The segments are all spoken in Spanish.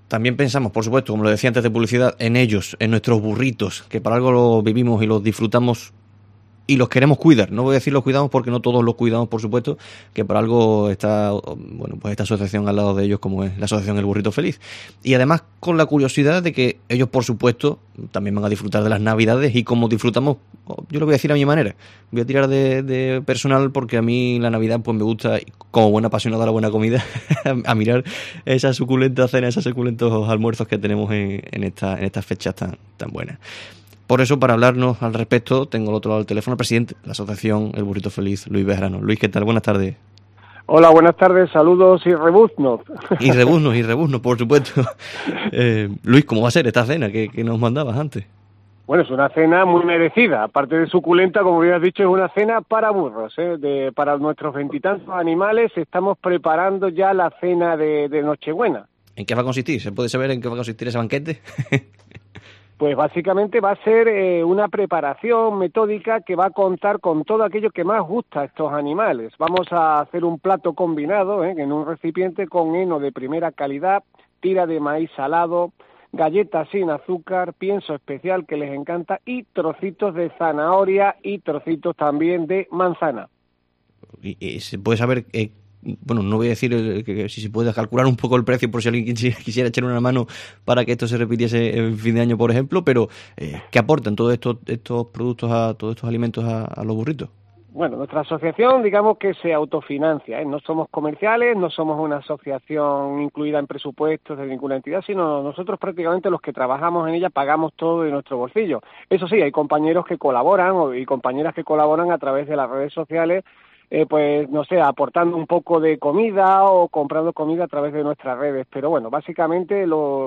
también pensamos, por supuesto, como lo decía antes de publicidad, en ellos, en nuestros burritos, que para algo los vivimos y los disfrutamos y los queremos cuidar. No voy a decir los cuidamos porque no todos los cuidamos, por supuesto, que por algo está, bueno, pues esta asociación al lado de ellos, como es la asociación El Burrito Feliz. Y además con la curiosidad de que ellos, por supuesto, también van a disfrutar de las Navidades, y como disfrutamos, yo lo voy a decir a mi manera. Voy a tirar de personal, porque a mí la Navidad pues me gusta, como buena apasionada de la buena comida, a mirar esas suculentas cenas, esos suculentos almuerzos que tenemos en estas fechas tan buenas. Por eso, para hablarnos al respecto, tengo al otro lado del teléfono al presidente de la asociación El Burrito Feliz, Luis Bejarano. Luis, ¿qué tal? Buenas tardes. Hola, buenas tardes, saludos y rebuznos. Y rebuznos, por supuesto. Luis, ¿cómo va a ser esta cena que nos mandabas antes? Bueno, es una cena muy merecida, aparte de suculenta, como bien has dicho, es una cena para burros, para nuestros veintitantos animales. Estamos preparando ya la cena de Nochebuena. ¿En qué va a consistir? ¿Se puede saber en qué va a consistir ese banquete? Pues básicamente va a ser una preparación metódica que va a contar con todo aquello que más gusta a estos animales. Vamos a hacer un plato combinado en un recipiente con heno de primera calidad, tira de maíz salado, galletas sin azúcar, pienso especial que les encanta, y trocitos de zanahoria y trocitos también de manzana. ¿Y se puede saber, bueno, no voy a decir que si se puede calcular un poco el precio por si alguien quisiera echar una mano para que esto se repitiese en fin de año, por ejemplo, pero ¿qué aportan todos estos productos, todos estos alimentos a los burritos? Bueno, nuestra asociación, digamos que se autofinancia, No somos comerciales, no somos una asociación incluida en presupuestos de ninguna entidad, sino nosotros prácticamente los que trabajamos en ella pagamos todo de nuestro bolsillo. Eso sí, hay compañeros que colaboran y compañeras que colaboran a través de las redes sociales, pues no sé, aportando un poco de comida o comprando comida a través de nuestras redes, pero bueno, básicamente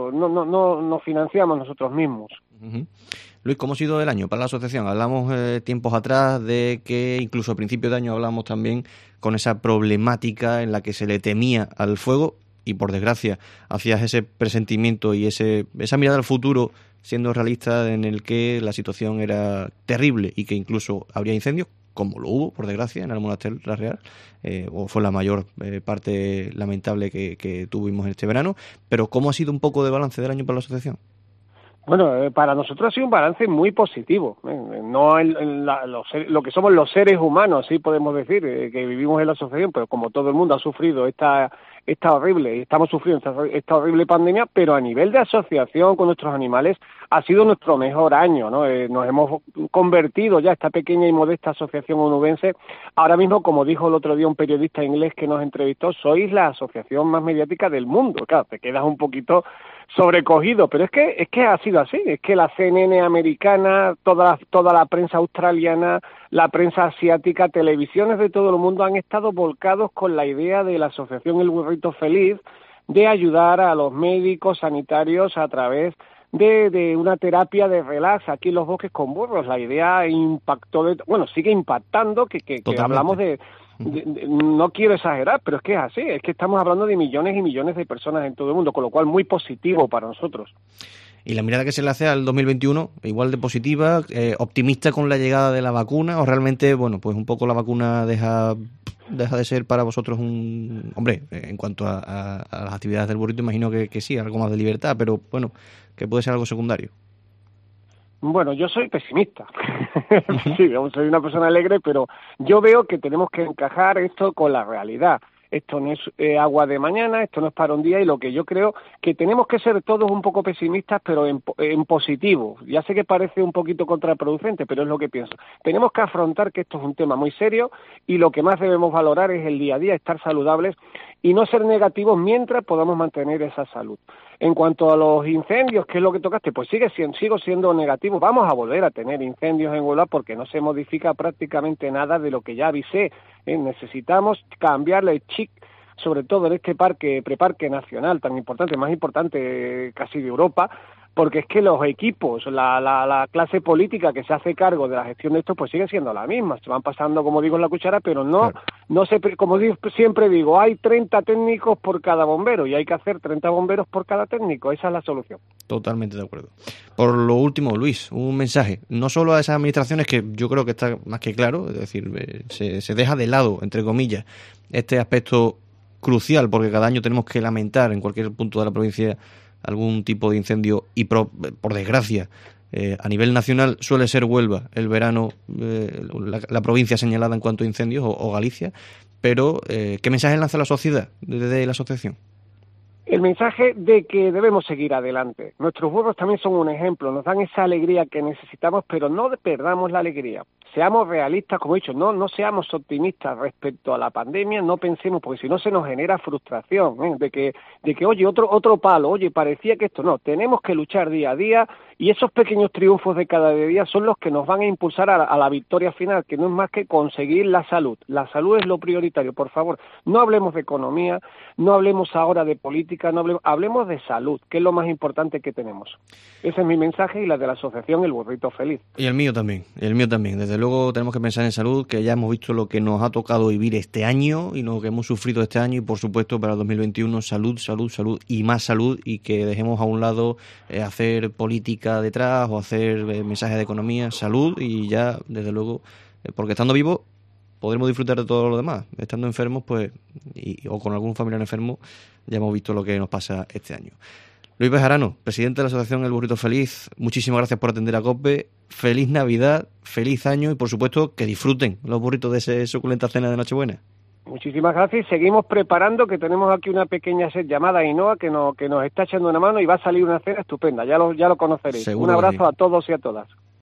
no financiamos nosotros mismos. Uh-huh. Luis, ¿cómo ha sido el año para la asociación? Hablamos tiempos atrás de que incluso a principios de año hablamos también con esa problemática en la que se le temía al fuego, y por desgracia hacías ese presentimiento y esa mirada al futuro siendo realista, en el que la situación era terrible y que incluso habría incendios, como lo hubo, por desgracia, en el Monasterio La Real, o fue la mayor parte lamentable que tuvimos en este verano. Pero ¿cómo ha sido un poco de balance del año para la asociación? Bueno, para nosotros ha sido un balance muy positivo, no lo que somos los seres humanos, sí podemos decir, que vivimos en la asociación, pero como todo el mundo ha sufrido esta horrible, estamos sufriendo esta horrible pandemia, pero a nivel de asociación con nuestros animales ha sido nuestro mejor año, ¿no? Nos hemos convertido ya, esta pequeña y modesta asociación onubense, ahora mismo, como dijo el otro día un periodista inglés que nos entrevistó, sois la asociación más mediática del mundo. Claro, te quedas un poquito sobrecogido, pero es que ha sido así, es que la CNN americana, toda la prensa australiana, la prensa asiática, televisiones de todo el mundo han estado volcados con la idea de la asociación El Burrito Feliz de ayudar a los médicos sanitarios a través de una terapia de relax aquí en los bosques con burros. La idea impactó, sigue impactando, que hablamos no quiero exagerar, pero es que es así, es que estamos hablando de millones y millones de personas en todo el mundo, con lo cual muy positivo para nosotros. ¿Y la mirada que se le hace al 2021, igual de positiva, optimista con la llegada de la vacuna, o realmente, bueno, pues un poco la vacuna deja de ser para vosotros hombre, en cuanto a las actividades del burrito, imagino que sí, algo más de libertad, pero bueno, que puede ser algo secundario? Bueno, yo soy pesimista. Sí, soy una persona alegre, pero yo veo que tenemos que encajar esto con la realidad. Esto no es agua de mañana, esto no es para un día, y lo que yo creo que tenemos que ser todos un poco pesimistas, pero en positivo. Ya sé que parece un poquito contraproducente, pero es lo que pienso. Tenemos que afrontar que esto es un tema muy serio, y lo que más debemos valorar es el día a día, estar saludables y no ser negativos mientras podamos mantener esa salud. En cuanto a los incendios, ¿qué es lo que tocaste? Pues sigo siendo negativo. Vamos a volver a tener incendios en Huelva porque no se modifica prácticamente nada de lo que ya avisé. Necesitamos cambiarle el chip, sobre todo en este preparque nacional tan importante, más importante casi de Europa, porque es que los equipos, la clase política que se hace cargo de la gestión de esto, pues sigue siendo la misma. Se van pasando, como digo, en la cuchara, pero como siempre digo, hay 30 técnicos por cada bombero y hay que hacer 30 bomberos por cada técnico. Esa es la solución. Totalmente de acuerdo. Por lo último, Luis, un mensaje, no solo a esas administraciones, que yo creo que está más que claro, es decir, se deja de lado, entre comillas, este aspecto crucial, porque cada año tenemos que lamentar en cualquier punto de la provincia algún tipo de incendio y por desgracia a nivel nacional suele ser Huelva el verano, la provincia señalada en cuanto a incendios o Galicia, pero ¿qué mensaje lanza la sociedad desde la asociación? El mensaje de que debemos seguir adelante. Nuestros burros también son un ejemplo, nos dan esa alegría que necesitamos, pero no perdamos la alegría. Seamos realistas, como he dicho, no seamos optimistas respecto a la pandemia, no pensemos, porque si no se nos genera frustración, de que oye, otro palo, oye, parecía que esto no, tenemos que luchar día a día, y esos pequeños triunfos de cada día son los que nos van a impulsar a la victoria final, que no es más que conseguir la salud. La salud es lo prioritario, por favor, no hablemos de economía, no hablemos ahora de política, hablemos de salud, que es lo más importante que tenemos. Ese es mi mensaje y la de la asociación El Burrito Feliz. Y el mío también. Desde luego tenemos que pensar en salud, que ya hemos visto lo que nos ha tocado vivir este año y lo que hemos sufrido este año, y por supuesto para el 2021 salud y más salud, y que dejemos a un lado hacer política detrás o hacer mensajes de economía, salud, y ya desde luego, porque estando vivos podremos disfrutar de todo lo demás. Estando enfermos, pues, o con algún familiar enfermo, ya hemos visto lo que nos pasa este año. Luis Bejarano, presidente de la Asociación El Burrito Feliz, muchísimas gracias por atender a COPE. Feliz Navidad, feliz año y, por supuesto, que disfruten los burritos de esa suculenta cena de Nochebuena. Muchísimas gracias y seguimos preparando, que tenemos aquí una pequeña set llamada Ainhoa que nos está echando una mano y va a salir una cena estupenda, ya lo conoceréis. Seguro. Un abrazo a todos y a todas.